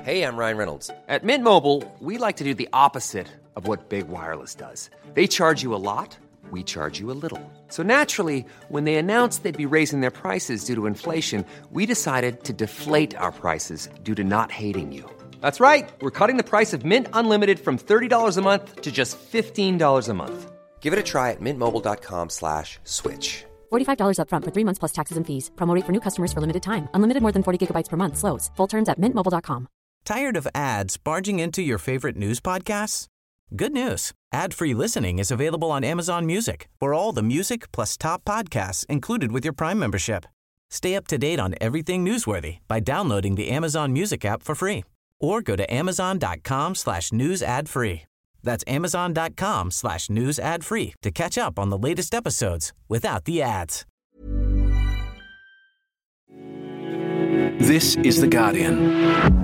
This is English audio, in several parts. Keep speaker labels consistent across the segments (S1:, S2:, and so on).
S1: Hey, I'm Ryan Reynolds. At Mint Mobile, we like to do the opposite of what Big Wireless does. They charge you a lot, we charge you a little. So naturally, when they announced they'd be raising their prices due to inflation, we decided to deflate our prices due to not hating you. That's right. We're cutting the price of Mint Unlimited from $30 a month to just $15 a month. Give it a try at mintmobile.com/switch.
S2: $45 up front for 3 months plus taxes and fees. Promo rate for new customers for limited time. Unlimited more than 40 gigabytes per month. Slows full terms at mintmobile.com.
S3: Tired of ads barging into your favorite news podcasts? Good news. Ad-free listening is available on Amazon Music for all the music plus top podcasts included with your Prime membership. Stay up to date on everything newsworthy by downloading the Amazon Music app for free or go to amazon.com/news ad free. That's amazon.com/news ad free to catch up on the latest episodes without the ads.
S4: This is The Guardian.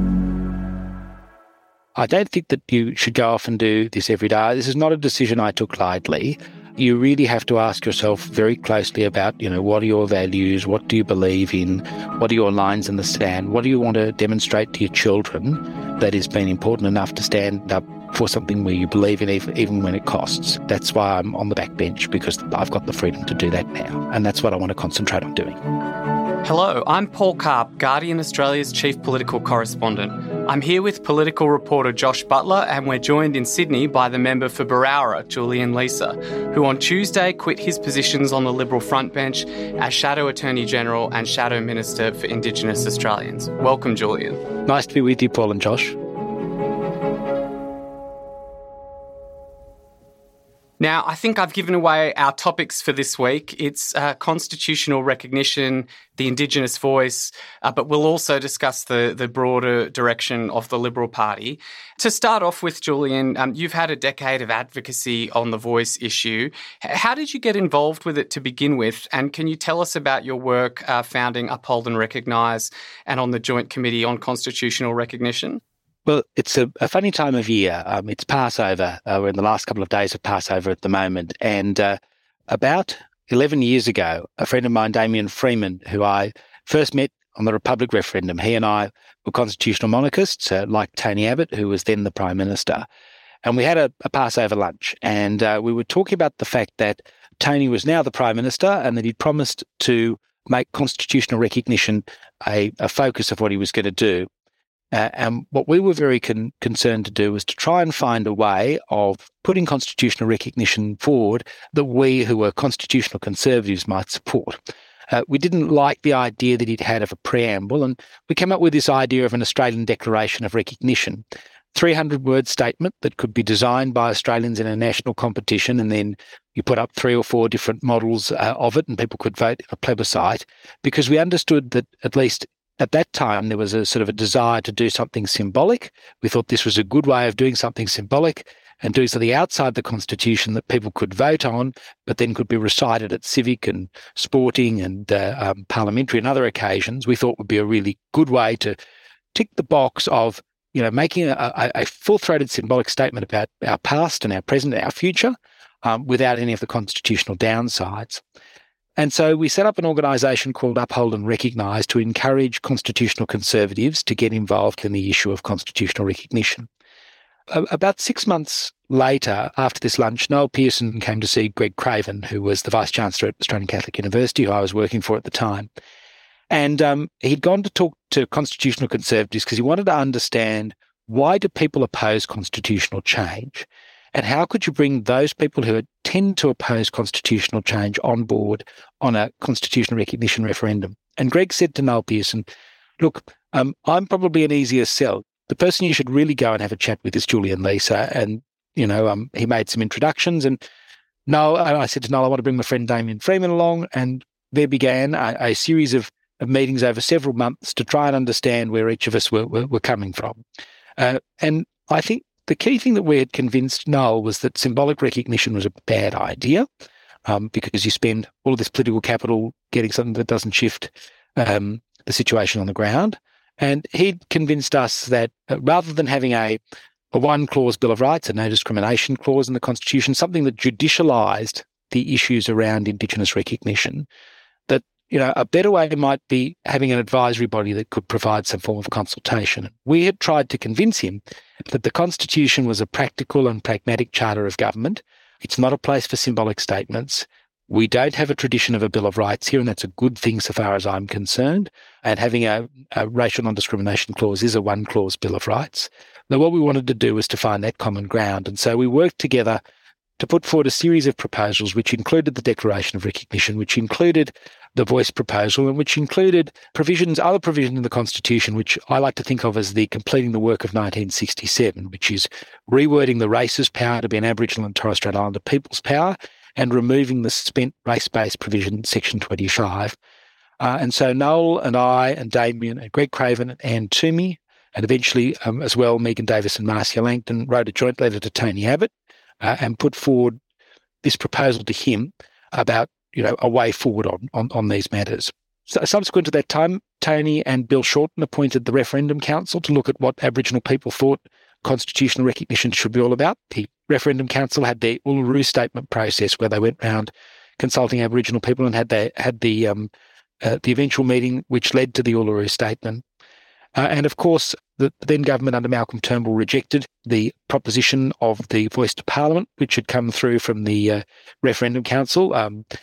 S5: I don't think that you should go off and do this every day. This is not a decision I took lightly. You really have to ask yourself very closely about, what are your values? What do you believe in? What are your lines in the sand? What do you want to demonstrate to your children that has been important enough to stand up for something where you believe in, even when it costs? That's why I'm on the back bench, because I've got the freedom to do that now. And that's what I want to concentrate on doing.
S6: Hello, I'm Paul Karp, Guardian Australia's Chief Political Correspondent. I'm here with political reporter Josh Butler, and we're joined in Sydney by the member for Berowra, Julian Leeser, who on Tuesday quit his positions on the Liberal front bench as Shadow Attorney General and Shadow Minister for Indigenous Australians. Welcome, Julian.
S5: Nice to be with you, Paul and Josh.
S6: Now, I think I've given away our topics for this week. It's constitutional recognition, the Indigenous voice, but we'll also discuss the broader direction of the Liberal Party. To start off with, Julian, you've had a decade of advocacy on the voice issue. How did you get involved with it to begin with? And can you tell us about your work founding Uphold and Recognise and on the Joint Committee on Constitutional Recognition?
S5: Well, it's a funny time of year. It's Passover. We're in the last couple of days of Passover at the moment. And about 11 years ago, a friend of mine, Damien Freeman, who I first met on the Republic referendum, he and I were constitutional monarchists, like Tony Abbott, who was then the Prime Minister. And we had a Passover lunch. And we were talking about the fact that Tony was now the Prime Minister and that he'd promised to make constitutional recognition a focus of what he was going to do. And what we were very concerned to do was to try and find a way of putting constitutional recognition forward that we who were constitutional conservatives might support. We didn't like the idea that he'd had of a preamble, and we came up with this idea of an Australian Declaration of Recognition, 300-word statement that could be designed by Australians in a national competition, and then you put up 3 or 4 different models of it and people could vote in a plebiscite, because we understood that at least at that time, there was a sort of a desire to do something symbolic. We thought this was a good way of doing something symbolic and doing something outside the Constitution that people could vote on, but then could be recited at civic and sporting and parliamentary and other occasions. We thought would be a really good way to tick the box of, making a full-throated symbolic statement about our past and our present and our future without any of the constitutional downsides. And so we set up an organisation called Uphold and Recognise to encourage constitutional conservatives to get involved in the issue of constitutional recognition. About 6 months later, after this lunch, Noel Pearson came to see Greg Craven, who was the Vice-Chancellor at Australian Catholic University, who I was working for at the time. And he'd gone to talk to constitutional conservatives because he wanted to understand, why do people oppose constitutional change? And how could you bring those people who tend to oppose constitutional change on board on a constitutional recognition referendum? And Greg said to Noel Pearson, look, I'm probably an easier sell. The person you should really go and have a chat with is Julian Leeser. And, he made some introductions. And I said to Noel, I want to bring my friend Damien Freeman along. And there began a series of meetings over several months to try and understand where each of us were coming from. And I think the key thing that we had convinced Noel was that symbolic recognition was a bad idea, because you spend all of this political capital getting something that doesn't shift the situation on the ground. And he'd convinced us that rather than having a one-clause Bill of Rights, a no discrimination clause in the Constitution, something that judicialised the issues around Indigenous recognition, that a better way might be having an advisory body that could provide some form of consultation. We had tried to convince him that the Constitution was a practical and pragmatic charter of government. It's not a place for symbolic statements. We don't have a tradition of a Bill of Rights here, and that's a good thing so far as I'm concerned. And having a racial non-discrimination clause is a one-clause Bill of Rights. Now, what we wanted to do was to find that common ground. And so we worked together to put forward a series of proposals, which included the Declaration of Recognition, which included the voice proposal, and which included other provisions in the Constitution, which I like to think of as the completing the work of 1967, which is rewording the race's power to be an Aboriginal and Torres Strait Islander people's power and removing the spent race-based provision, Section 25. And so Noel and I and Damien and Greg Craven and Anne Toomey, and eventually as well Megan Davis and Marcia Langton, wrote a joint letter to Tony Abbott and put forward this proposal to him about a way forward on these matters. So subsequent to that time, Tony and Bill Shorten appointed the Referendum Council to look at what Aboriginal people thought constitutional recognition should be all about. The Referendum Council had their Uluru Statement process where they went round consulting Aboriginal people and had the eventual meeting which led to the Uluru Statement. And of course, the then government under Malcolm Turnbull rejected the proposition of the voice to Parliament, which had come through from the Referendum Council.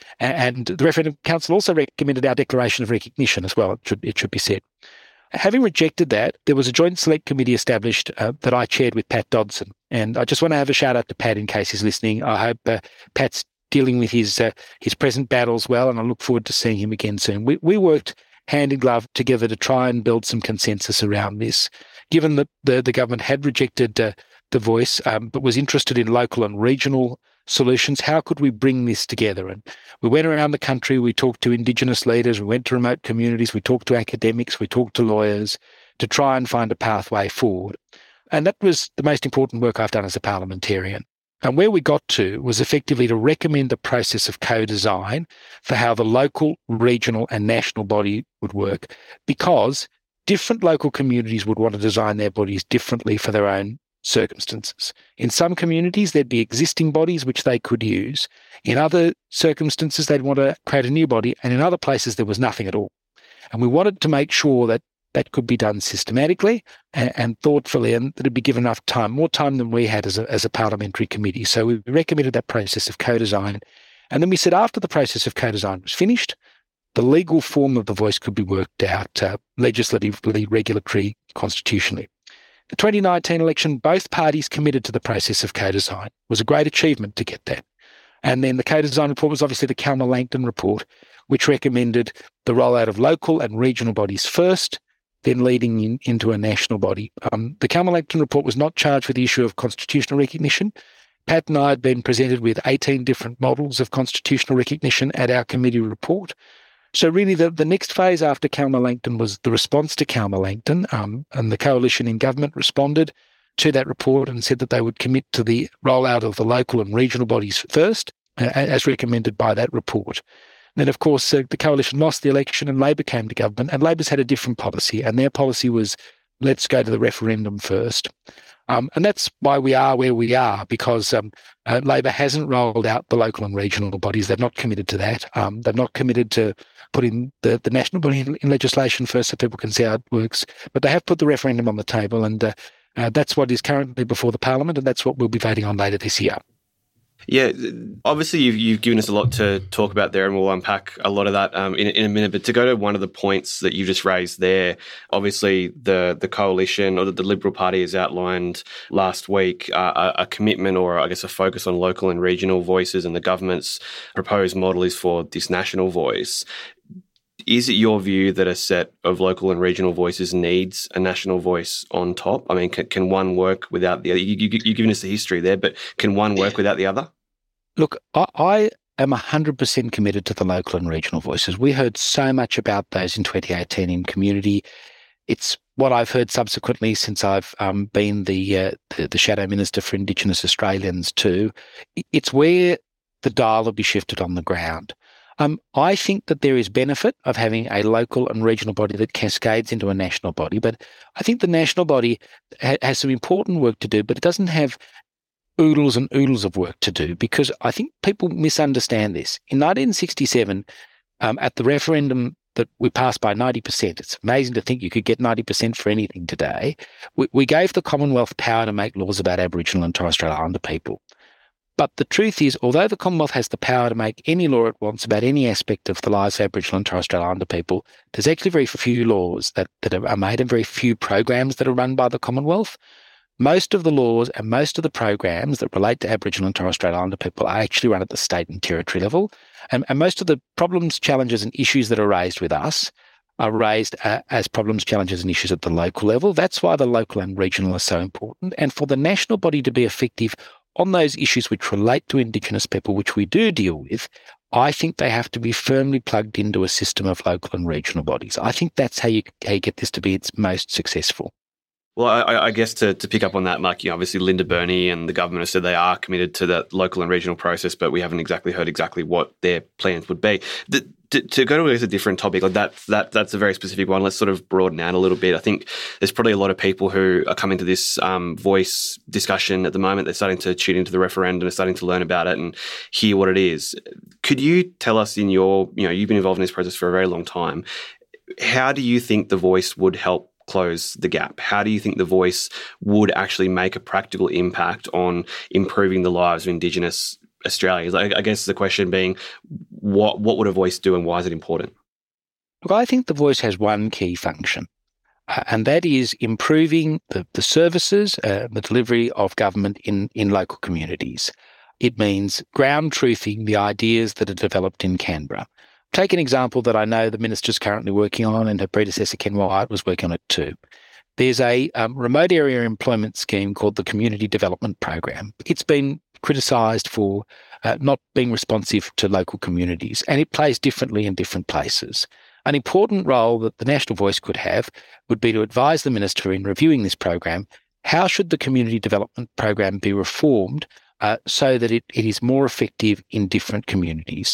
S5: And the Referendum Council also recommended our Declaration of Recognition as well, it should be said. Having rejected that, there was a joint select committee established that I chaired with Pat Dodson. And I just want to have a shout out to Pat in case he's listening. I hope Pat's dealing with his present battles well, and I look forward to seeing him again soon. We worked hand in glove together to try and build some consensus around this. Given that the government had rejected the voice, but was interested in local and regional solutions, how could we bring this together? And we went around the country, we talked to Indigenous leaders, we went to remote communities, we talked to academics, we talked to lawyers to try and find a pathway forward. And that was the most important work I've done as a parliamentarian. And where we got to was effectively to recommend a process of co-design for how the local, regional and national body would work, because different local communities would want to design their bodies differently for their own circumstances. In some communities, there'd be existing bodies which they could use. In other circumstances, they'd want to create a new body, and in other places, there was nothing at all. And we wanted to make sure that that could be done systematically and thoughtfully, and that it'd be given enough time, more time than we had as a parliamentary committee. So we recommended that process of co-design. And then we said after the process of co-design was finished, the legal form of the voice could be worked out legislatively, regulatory, constitutionally. The 2019 election, both parties committed to the process of co-design. It was a great achievement to get that. And then the co-design report was obviously the Kalma-Langton report, which recommended the rollout of local and regional bodies first, then leading into a national body. The Kalma-Langton report was not charged with the issue of constitutional recognition. Pat and I had been presented with 18 different models of constitutional recognition at our committee report. So really the next phase after Kalma-Langton was the response to Kalma-Langton, and the coalition in government responded to that report and said that they would commit to the rollout of the local and regional bodies first, as recommended by that report. Then, of course, the coalition lost the election and Labor came to government, and Labor's had a different policy, and their policy was, let's go to the referendum first. And that's why we are where we are, because Labor hasn't rolled out the local and regional bodies. They've not committed to that. They've not committed to putting the national body in legislation first so people can see how it works. But they have put the referendum on the table, and that's what is currently before the Parliament, and that's what we'll be voting on later this year.
S7: Yeah, obviously you've given us a lot to talk about there, and we'll unpack a lot of that in a minute. But to go to one of the points that you just raised there, obviously the coalition or the Liberal Party has outlined last week a commitment, or I guess a focus on local and regional voices, and the government's proposed model is for this national voice. Is it your view that a set of local and regional voices needs a national voice on top? I mean, can one work without the other? You've given us the history there, but can one work without the other?
S5: Look, I am 100% committed to the local and regional voices. We heard so much about those in 2018 in community. It's what I've heard subsequently since I've been the Shadow Minister for Indigenous Australians too. It's where the dial will be shifted on the ground. I think that there is benefit of having a local and regional body that cascades into a national body, but I think the national body has some important work to do, but it doesn't have oodles and oodles of work to do, because I think people misunderstand this. In 1967, At the referendum that we passed by 90%, it's amazing to think you could get 90% for anything today. We gave the Commonwealth power to make laws about Aboriginal and Torres Strait Islander people. But the truth is, although the Commonwealth has the power to make any law it wants about any aspect of the lives of Aboriginal and Torres Strait Islander people, there's actually very few laws that are made and very few programs that are run by the Commonwealth. Most of the laws and most of the programs that relate to Aboriginal and Torres Strait Islander people are actually run at the state and territory level. And most of the problems, challenges and issues that are raised with us are raised as problems, challenges and issues at the local level. That's why the local and regional are so important. And for the national body to be effective on those issues which relate to Indigenous people, which we do deal with, I think they have to be firmly plugged into a system of local and regional bodies. I think that's how you get this to be its most successful.
S7: Well, I guess to pick up on that, Mark, obviously Linda Burney and the government have said they are committed to that local and regional process, but we haven't exactly heard what their plans would be. To go to a different topic, like that's a very specific one. Let's sort of broaden out a little bit. I think there's probably a lot of people who are coming to this voice discussion at the moment. They're starting to tune into the referendum, they're starting to learn about it and hear what it is. Could you tell us in your, you've been involved in this process for a very long time, how do you think the voice would help close the gap? How do you think the voice would actually make a practical impact on improving the lives of Indigenous Australians? I guess the question being, what would a voice do and why is it important?
S5: Look, I think the voice has one key function, and that is improving the services, the delivery of government in local communities. It means ground truthing the ideas that are developed in Canberra. Take an example that I know the Minister's currently working on, and her predecessor, Ken Wyatt, was working on it too. There's a remote area employment scheme called the Community Development Program. It's been criticised for not being responsive to local communities, and it plays differently in different places. An important role that the National Voice could have would be to advise the Minister in reviewing this program, how should the Community Development Program be reformed so that it is more effective in different communities,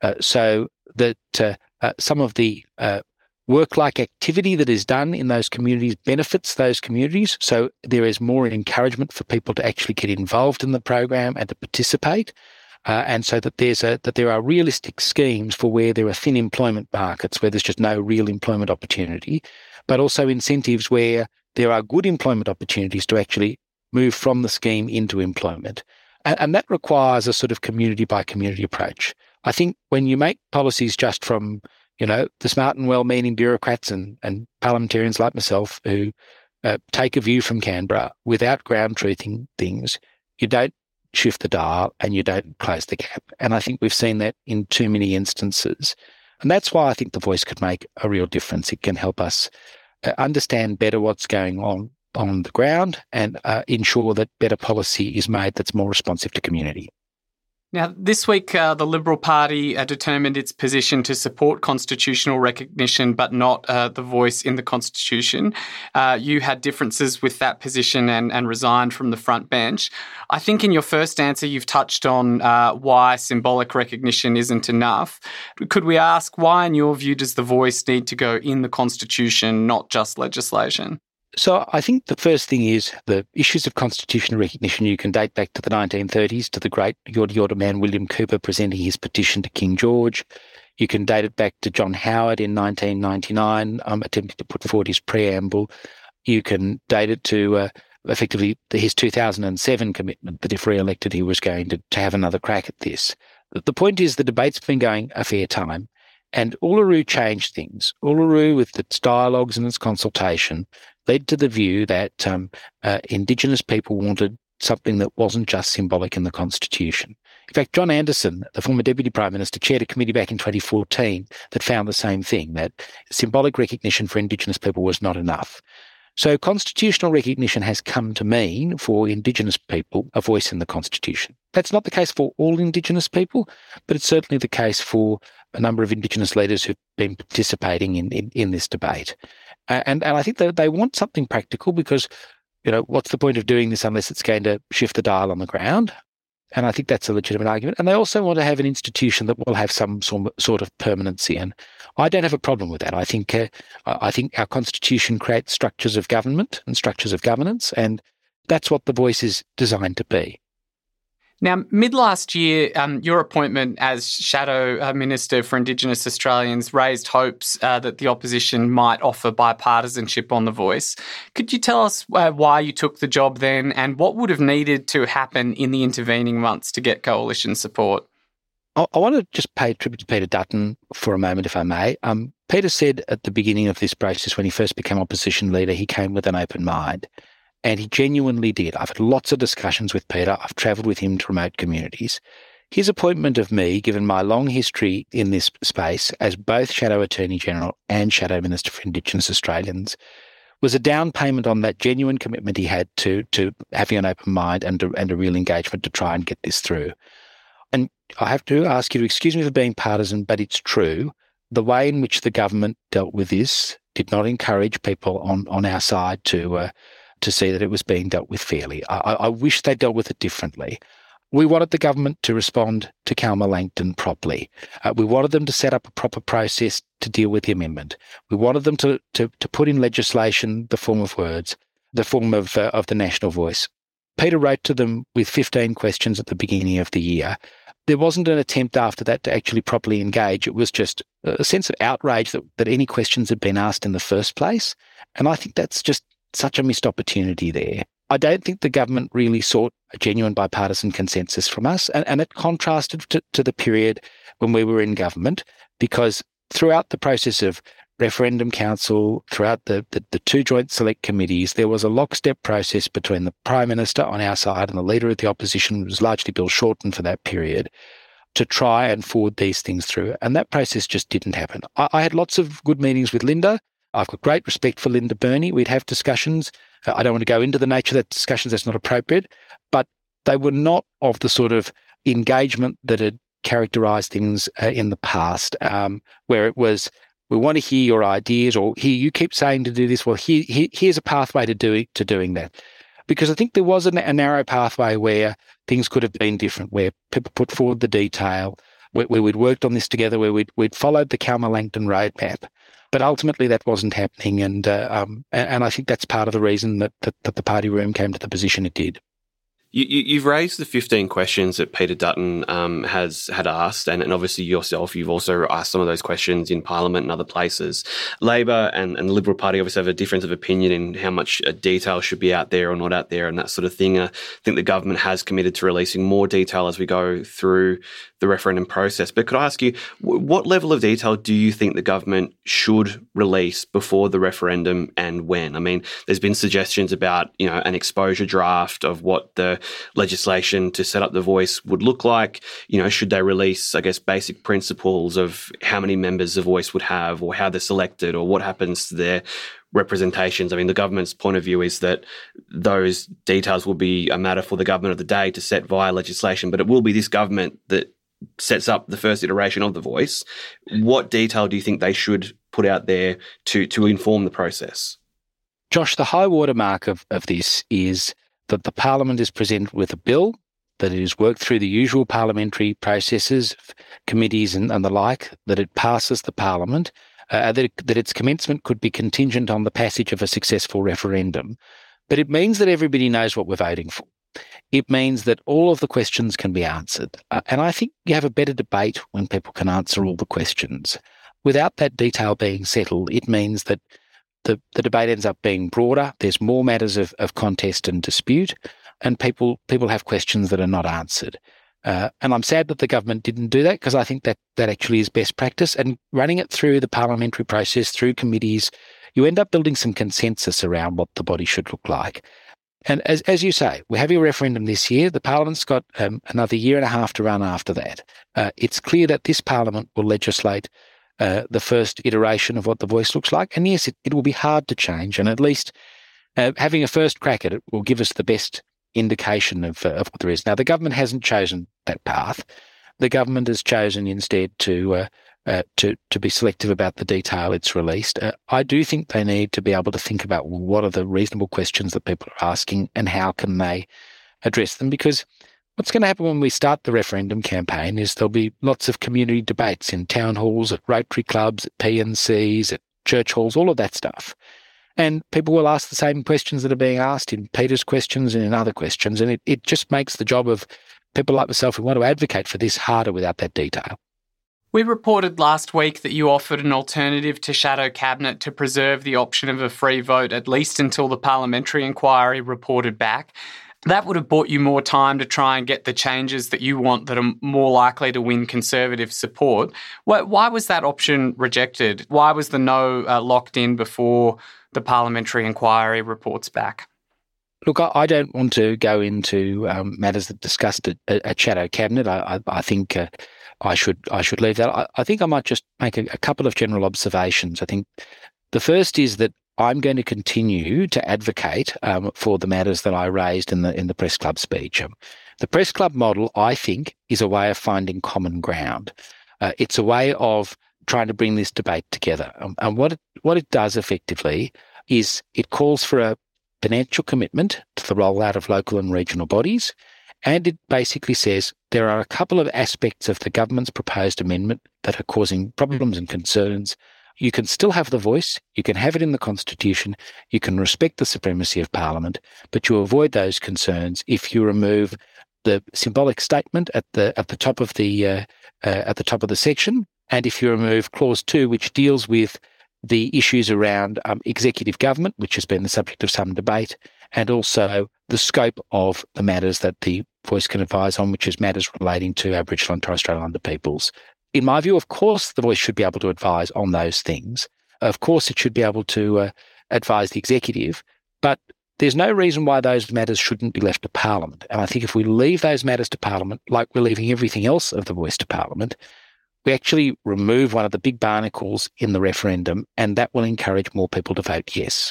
S5: so that some of the work-like activity that is done in those communities benefits those communities, so there is more encouragement for people to actually get involved in the program and to participate, and so that there are realistic schemes for where there are thin employment markets, where there's just no real employment opportunity, but also incentives where there are good employment opportunities to actually move from the scheme into employment. And that requires a sort of community-by-community approach. I think when you make policies just from, the smart and well-meaning bureaucrats and parliamentarians like myself who take a view from Canberra without ground truthing things, you don't shift the dial and you don't close the gap. And I think we've seen that in too many instances. And that's why I think the voice could make a real difference. It can help us understand better what's going on the ground and ensure that better policy is made that's more responsive to community.
S6: Now, this week, the Liberal Party determined its position to support constitutional recognition but not the voice in the Constitution. You had differences with that position and resigned from the front bench. I think in your first answer, you've touched on why symbolic recognition isn't enough. Could we ask why, in your view, does the voice need to go in the Constitution, not just legislation?
S5: So I think the first thing is the issues of constitutional recognition you can date back to the 1930s, to the great Yorta Yorta man William Cooper presenting his petition to King George. You can date it back to John Howard in 1999 attempting to put forward his preamble. You can date it to effectively his 2007 commitment that if re-elected he was going to have another crack at this. The point is the debate's been going a fair time. And Uluru changed things. Uluru, with its dialogues and its consultation, led to the view that Indigenous people wanted something that wasn't just symbolic in the Constitution. In fact, John Anderson, the former Deputy Prime Minister, chaired a committee back in 2014 that found the same thing, that symbolic recognition for Indigenous people was not enough. So constitutional recognition has come to mean, for Indigenous people, a voice in the Constitution. That's not the case for all Indigenous people, but it's certainly the case for a number of Indigenous leaders who've been participating in this debate. And I think that they want something practical because, what's the point of doing this unless it's going to shift the dial on the ground? And I think that's a legitimate argument. And they also want to have an institution that will have some sort of permanency. And I don't have a problem with that. I think our Constitution creates structures of government and structures of governance, and that's what the voice is designed to be.
S6: Now, mid-last year, your appointment as Shadow Minister for Indigenous Australians raised hopes that the opposition might offer bipartisanship on The Voice. Could you tell us why you took the job then and what would have needed to happen in the intervening months to get coalition support?
S5: I want to just pay tribute to Peter Dutton for a moment, if I may. Peter said at the beginning of this process, when he first became opposition leader, he came with an open mind. And he genuinely did. I've had lots of discussions with Peter. I've travelled with him to remote communities. His appointment of me, given my long history in this space as both Shadow Attorney General and Shadow Minister for Indigenous Australians, was a down payment on that genuine commitment he had to having an open mind and a real engagement to try and get this through. And I have to ask you to excuse me for being partisan, but it's true. The way in which the government dealt with this did not encourage people on our side to see that it was being dealt with fairly. I wish they dealt with it differently. We wanted the government to respond to Calma Langton properly. We wanted them to set up a proper process to deal with the amendment. We wanted them to put in legislation the form of words, the form of the National Voice. Peter wrote to them with 15 questions at the beginning of the year. There wasn't an attempt after that to actually properly engage. It was just a sense of outrage that any questions had been asked in the first place. And I think that's just such a missed opportunity there. I don't think the government really sought a genuine bipartisan consensus from us, and it contrasted to the period when we were in government, because throughout the process of referendum council, throughout the two joint select committees, there was a lockstep process between the Prime Minister on our side and the Leader of the Opposition, was largely Bill Shorten for that period, to try and forward these things through. And that process just didn't happen. I had lots of good meetings with Linda. I've got great respect for Linda Burney. We'd have discussions. I don't want to go into the nature of that discussions. That's not appropriate. But they were not of the sort of engagement that had characterised things in the past, where it was, we want to hear your ideas, or here, you keep saying to do this. Well, here's a pathway to doing that. Because I think there was a narrow pathway where things could have been different, where people put forward the detail, where we'd worked on this together, where we'd followed the Calma Langton roadmap. But ultimately, that wasn't happening, and I think that's part of the reason that the party room came to the position it did.
S7: You've raised the 15 questions that Peter Dutton had asked, and obviously yourself, you've also asked some of those questions in Parliament and other places. Labor and the Liberal Party obviously have a difference of opinion in how much detail should be out there or not out there and that sort of thing. I think the government has committed to releasing more detail as we go through the referendum process. But could I ask you, what level of detail do you think the government should release before the referendum, and when? I mean, there's been suggestions about, an exposure draft of what the legislation to set up the Voice would look like. Should they release, I guess, basic principles of how many members the Voice would have, or how they're selected, or what happens to their representations? I mean, the government's point of view is that those details will be a matter for the government of the day to set via legislation, but it will be this government that sets up the first iteration of the Voice. What detail do you think they should put out there to inform the process?
S5: Josh, the high watermark of this is that the Parliament is presented with a bill, that it is worked through the usual parliamentary processes, committees and the like, that it passes the Parliament, that its commencement could be contingent on the passage of a successful referendum. But it means that everybody knows what we're voting for. It means that all of the questions can be answered. And I think you have a better debate when people can answer all the questions. Without that detail being settled, it means that the debate ends up being broader. There's more matters of contest and dispute, and people have questions that are not answered. And I'm sad that the government didn't do that, because I think that actually is best practice. And running it through the parliamentary process, through committees, you end up building some consensus around what the body should look like. And as you say, we're having a referendum this year. The Parliament's got another year and a half to run after that. It's clear that this Parliament will legislate the first iteration of what the Voice looks like. And yes, it will be hard to change. And at least having a first crack at it will give us the best indication of what there is. Now, the government hasn't chosen that path. The government has chosen instead to be selective about the detail it's released. I do think they need to be able to think about what are the reasonable questions that people are asking and how can they address them, because what's going to happen when we start the referendum campaign is there'll be lots of community debates in town halls, at Rotary clubs, at PNCs, at church halls, all of that stuff. And people will ask the same questions that are being asked in Peter's questions and in other questions, and it just makes the job of people like myself who want to advocate for this harder without that detail.
S6: We reported last week that you offered an alternative to shadow cabinet to preserve the option of a free vote, at least until the parliamentary inquiry reported back. That would have bought you more time to try and get the changes that you want that are more likely to win Conservative support. Why was that option rejected? Why was the no locked in before the parliamentary inquiry reports back?
S5: Look, I don't want to go into matters that discussed at shadow cabinet. I think I should leave that. I think I might just make a couple of general observations. I think the first is that I'm going to continue to advocate for the matters that I raised in the Press Club speech. The Press Club model, I think, is a way of finding common ground. It's a way of trying to bring this debate together. And what it does effectively is it calls for a financial commitment to the rollout of local and regional bodies, and it basically says there are a couple of aspects of the government's proposed amendment that are causing problems and concerns. You can still have the voice, you can have it in the Constitution, you can respect the supremacy of Parliament, but you avoid those concerns if you remove the symbolic statement at the top of the section, and if you remove Clause 2, which deals with the issues around executive government, which has been the subject of some debate, and also the scope of the matters that the voice can advise on, which is matters relating to Aboriginal and Torres Strait Islander peoples. In my view, of course, the voice should be able to advise on those things. Of course, it should be able to advise the executive, but there's no reason why those matters shouldn't be left to Parliament. And I think if we leave those matters to Parliament, like we're leaving everything else of the voice to Parliament, we actually remove one of the big barnacles in the referendum, and that will encourage more people to vote yes.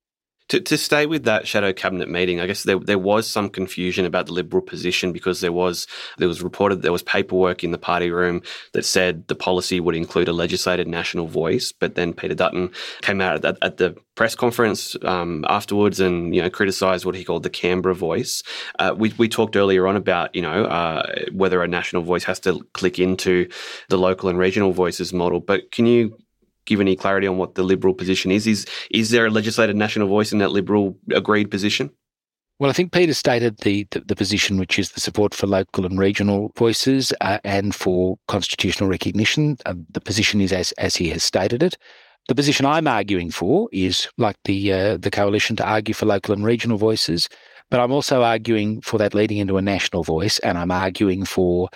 S7: To stay with that shadow cabinet meeting, I guess there was some confusion about the Liberal position because there was reported there was paperwork in the party room that said the policy would include a legislated national voice, but then Peter Dutton came out at the press conference afterwards and criticised what he called the Canberra voice. We talked earlier on about whether a national voice has to click into the local and regional voices model, but can you give any clarity on what the Liberal position is? Is there a legislated national voice in that Liberal agreed position?
S5: Well, I think Peter stated the position, which is the support for local and regional voices and for constitutional recognition. The position is as he has stated it. The position I'm arguing for is, like the coalition, to argue for local and regional voices, but I'm also arguing for that leading into a national voice, and I'm arguing for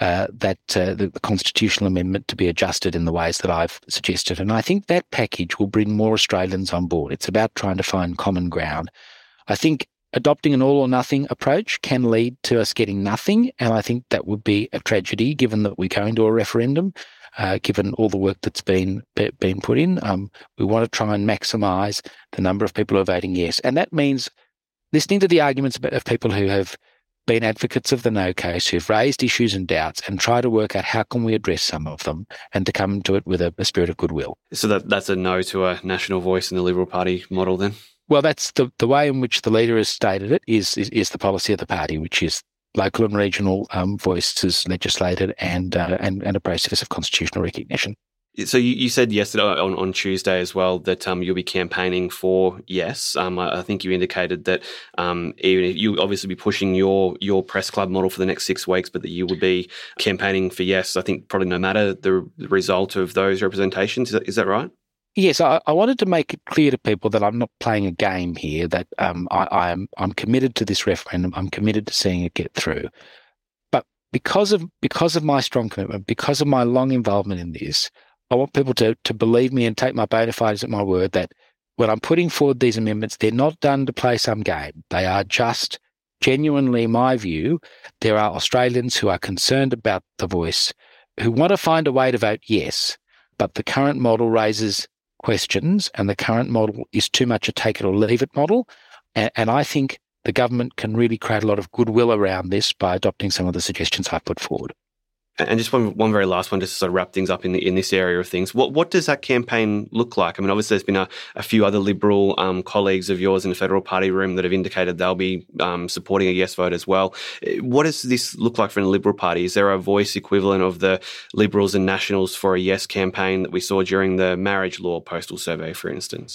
S5: the constitutional amendment to be adjusted in the ways that I've suggested. And I think that package will bring more Australians on board. It's about trying to find common ground. I think adopting an all or nothing approach can lead to us getting nothing, and I think that would be a tragedy given that we're going to a referendum, given all the work that's been put in. We want to try and maximise the number of people who are voting yes. And that means listening to the arguments of people who have been advocates of the no case, who've raised issues and doubts, and try to work out how can we address some of them and to come to it with a spirit of goodwill.
S7: So that's a no to a national voice in the Liberal Party model then?
S5: Well, that's the way in which the leader has stated it is the policy of the party, which is local and regional voices legislated and a process of constitutional recognition.
S7: So you said yesterday on Tuesday as well that you'll be campaigning for yes. I think you indicated that even if you obviously be pushing your press club model for the next 6 weeks, but that you would be campaigning for yes, I think probably no matter the result of those representations. Is that right?
S5: Yes, I wanted to make it clear to people that I'm not playing a game here, that I'm committed to this referendum. I'm committed to seeing it get through. But because of my strong commitment, because of my long involvement in this, I want people to believe me and take my bona fides at my word that when I'm putting forward these amendments, they're not done to play some game. They are just genuinely, in my view, there are Australians who are concerned about the voice, who want to find a way to vote yes, but the current model raises questions and the current model is too much a take it or leave it model. And I think the government can really create a lot of goodwill around this by adopting some of the suggestions I've put forward.
S7: And just one very last one, just to sort of wrap things up in this area of things. What does that campaign look like? I mean, obviously there's been a few other Liberal colleagues of yours in the federal party room that have indicated they'll be supporting a yes vote as well. What does this look like for the Liberal Party? Is there a voice equivalent of the Liberals and Nationals for a yes campaign that we saw during the marriage law postal survey, for instance?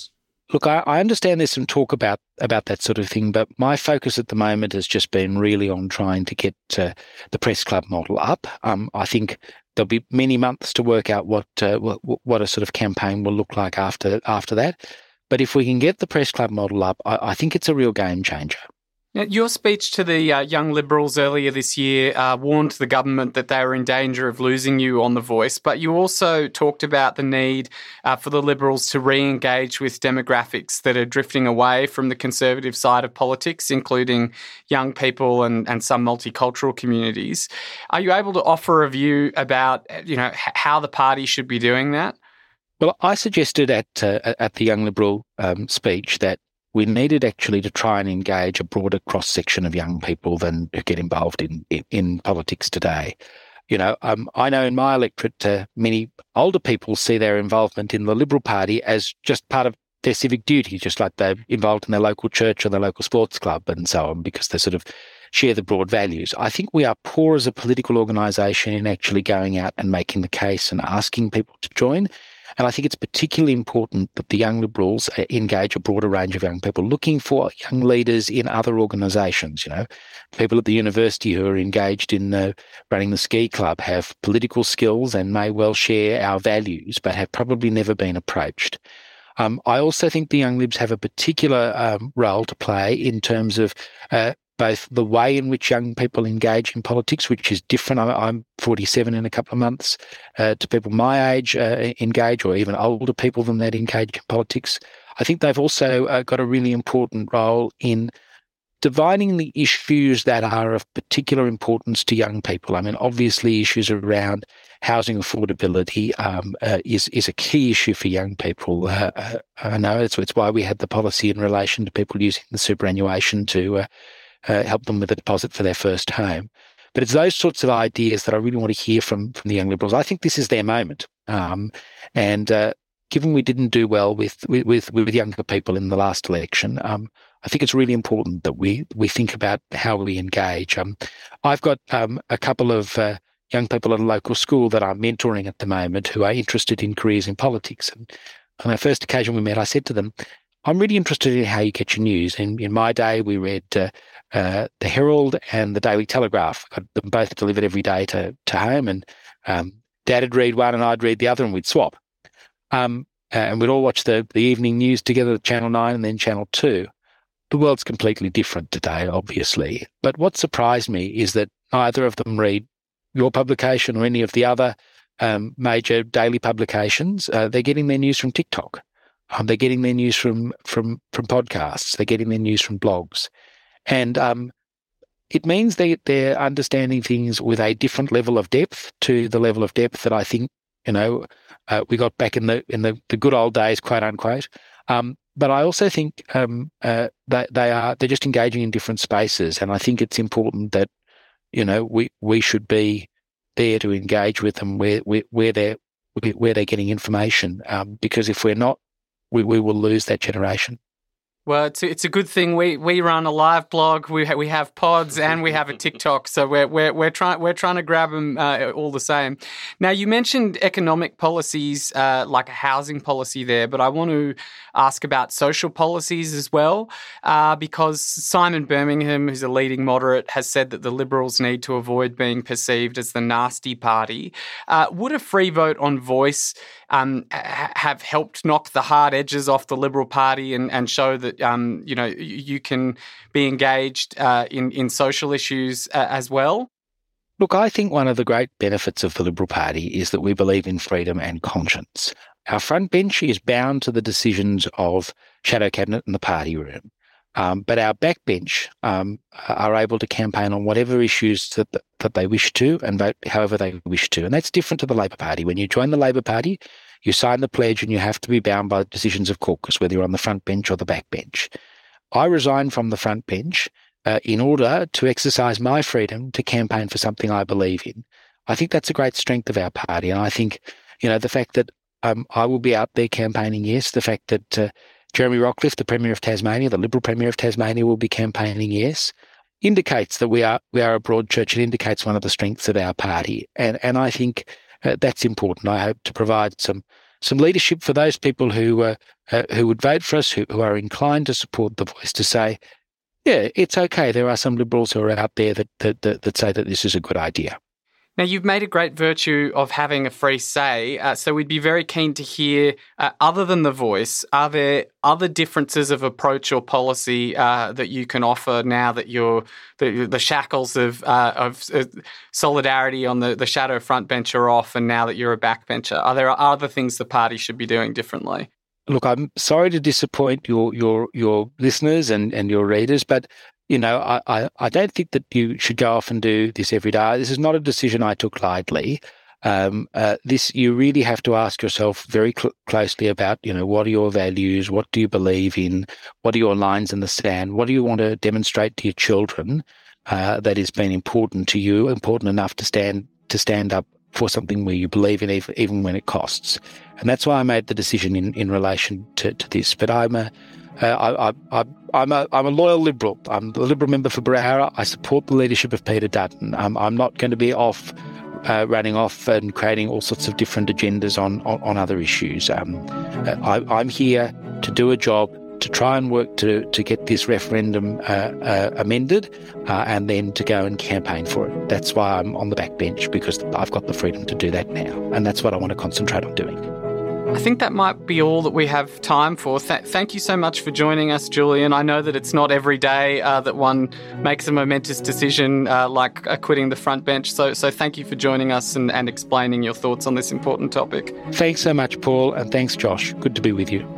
S5: Look, I understand there's some talk about that sort of thing, but my focus at the moment has just been really on trying to get the press club model up. I think there'll be many months to work out what a sort of campaign will look like after that. But if we can get the press club model up, I think it's a real game changer.
S6: Now, your speech to the Young Liberals earlier this year warned the government that they were in danger of losing you on The Voice, but you also talked about the need for the Liberals to re-engage with demographics that are drifting away from the conservative side of politics, including young people and some multicultural communities. Are you able to offer a view about how the party should be doing that?
S5: Well, I suggested at the Young Liberal speech that we needed actually to try and engage a broader cross-section of young people than who get involved in politics today. I know in my electorate, many older people see their involvement in the Liberal Party as just part of their civic duty, just like they're involved in their local church or their local sports club and so on, because they sort of share the broad values. I think we are poor as a political organisation in actually going out and making the case and asking people to join. And I think it's particularly important that the Young Liberals engage a broader range of young people, looking for young leaders in other organisations. People at the university who are engaged in running the ski club have political skills and may well share our values, but have probably never been approached. I also think the Young Libs have a particular role to play in terms of both the way in which young people engage in politics, which is different. I'm 47 in a couple of months, to people my age engage, or even older people than that engage in politics. I think they've also got a really important role in dividing the issues that are of particular importance to young people. I mean, obviously issues around housing affordability is a key issue for young people. I know it's why we had the policy in relation to people using the superannuation to help them with a deposit for their first home. But it's those sorts of ideas that I really want to hear from the Young Liberals. I think this is their moment. And given we didn't do well with younger people in the last election, I think it's really important that we think about how we engage. I've got a couple of young people at a local school that I'm mentoring at the moment who are interested in careers in politics. And on our first occasion we met, I said to them, I'm really interested in how you get your news. And in my day, we read the Herald and the Daily Telegraph. Got them both delivered every day to home, and Dad would read one and I'd read the other, and we'd swap. And we'd all watch the evening news together at Channel 9 and then Channel 2. The world's completely different today, obviously. But what surprised me is that neither of them read your publication or any of the other major daily publications. They're getting their news from TikTok. They're getting their news from podcasts. They're getting their news from blogs. And it means they're understanding things with a different level of depth to the level of depth that I think, we got back in the good old days, quote unquote. But I also think they're just engaging in different spaces. And I think it's important that, we should be there to engage with them where they're getting information. Because if we're not, we will lose that generation.
S6: Well, it's a good thing we run a live blog. We have pods and we have a TikTok, so we're trying to grab them all the same. Now, you mentioned economic policies like a housing policy there, but I want to ask about social policies as well, because Simon Birmingham, who's a leading moderate, has said that the Liberals need to avoid being perceived as the nasty party. Would a free vote on Voice have helped knock the hard edges off the Liberal Party and show that you can be engaged in social issues as well?
S5: Look, I think one of the great benefits of the Liberal Party is that we believe in freedom and conscience. Our front bench is bound to the decisions of Shadow Cabinet and the party room. But our backbench are able to campaign on whatever issues that they wish to and vote however they wish to. And that's different to the Labor Party. When you join the Labor Party, you sign the pledge and you have to be bound by the decisions of caucus, whether you're on the front bench or the back bench. I resigned from the front bench in order to exercise my freedom to campaign for something I believe in. I think that's a great strength of our party. And I think, the fact that I will be out there campaigning, yes, the fact that Jeremy Rockcliffe, the Premier of Tasmania, the Liberal Premier of Tasmania, will be campaigning, yes, indicates that we are a broad church. It indicates one of the strengths of our party. And I think that's important. I hope to provide some some leadership for those people who would vote for us, who are inclined to support The Voice, to say, yeah, it's okay. There are some Liberals who are out there that say that this is a good idea.
S6: Now, you've made a great virtue of having a free say, so we'd be very keen to hear, other than The Voice, are there other differences of approach or policy that you can offer now that you're the shackles of solidarity on the shadow frontbench are off, and now that you're a backbencher? Are there other things the party should be doing differently?
S5: Look, I'm sorry to disappoint your listeners and your readers, but I don't think that you should go off and do this every day. This is not a decision I took lightly. You really have to ask yourself very closely about, what are your values? What do you believe in? What are your lines in the sand? What do you want to demonstrate to your children that has been important to you, important enough to stand up for something where you believe in, even when it costs? And that's why I made the decision in relation to this. But I'm a loyal Liberal. I'm the Liberal member for Berowra. I support the leadership of Peter Dutton. I'm not going to be running off and creating all sorts of different agendas on other issues. I'm here to do a job, to try and work to get this referendum amended, and then to go and campaign for it. That's why I'm on the backbench, because I've got the freedom to do that now, and that's what I want to concentrate on doing.
S6: I think that might be all that we have time for. Thank you so much for joining us, Julian. I know that it's not every day that one makes a momentous decision like quitting the front bench. So thank you for joining us and explaining your thoughts on this important topic.
S5: Thanks so much, Paul, and thanks, Josh. Good to be with you.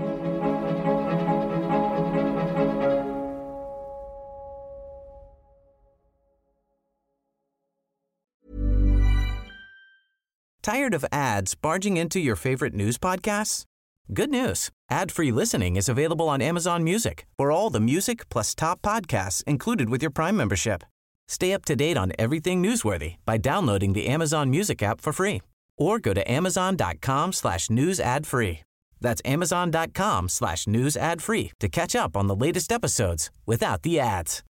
S3: Tired of ads barging into your favorite news podcasts? Good news. Ad-free listening is available on Amazon Music for all the music plus top podcasts included with your Prime membership. Stay up to date on everything newsworthy by downloading the Amazon Music app for free or go to amazon.com/news ad free. That's amazon.com/news ad free to catch up on the latest episodes without the ads.